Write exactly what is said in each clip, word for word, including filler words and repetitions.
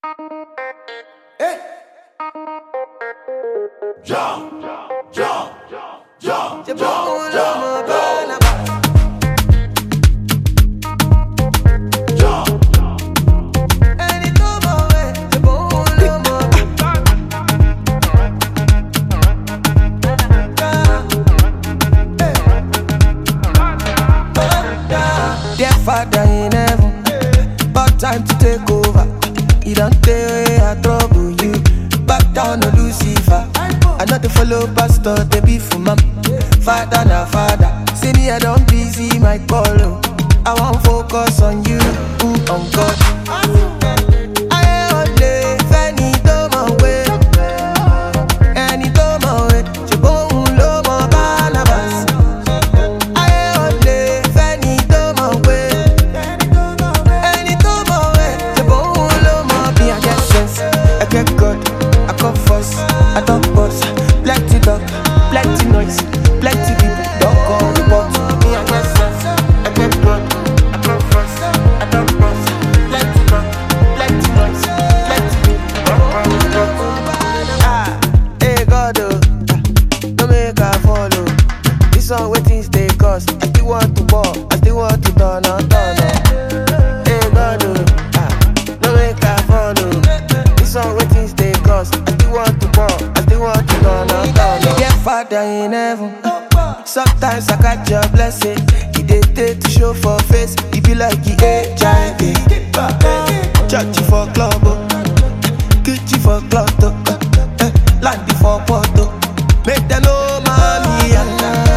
Hey. Jump, jump, jump, jump, jump, jump, Father in heaven, about time to take over. You don't tell way I trouble you. Back down to Lucifer. I know the follow pastor, they be for mom. Father na father, see me I don't busy my call. I won't focus on you, mm, on God. I only Fanny do my way, and he do my way. Je bon lo mo Barnabas. I only Fanny do my way. I talk boss, plenty talk, plenty noise, plenty people don't call the boss. Me I get sense, I get good, I talk boss, I talk boss, plenty talk, plenty noise, plenty people don't call the boss. Ah, hey God, oh, don't make I follow. This one waiting stay cause I still want to ball, I still want to turn on, turn on. Hey God, oh, ah, don't make I follow. This one waiting stay cause I still want to ball. Father in heaven, sometimes I catch your blessing. He did take to show for face. He be like he H I V. Church for club, kitchen for club, land for photo. Make them know mommy Allah.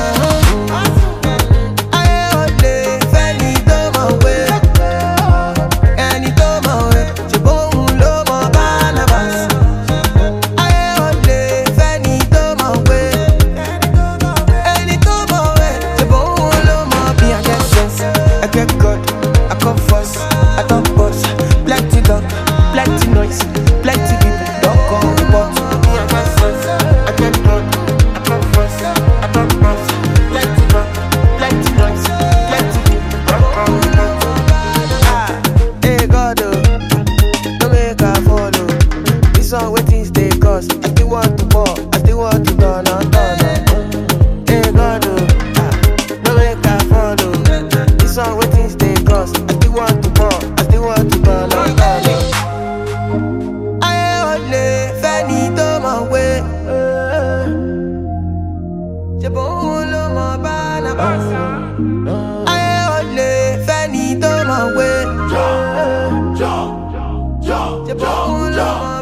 I only Fanny do my way, and he do my way. Je bon lo mo Barnabas. Plenty noise, plenty people don't call the boss. Me I get sense, I get good, I talk fast, I talk fast. Plenty talk, plenty noise, plenty people don't call the boss. Ah, hey God, oh, don't make I follow. This one waiting stay cause I still want to ball, I still want to turn on, turn on. Hey God, oh, ah, don't make I follow. This one waiting stay cause I still want to ball, I still want to turn on, turn on. Je bon lo mo Barnabas. I only Fanny do my way. jump, jump, jump, Je bon lo mo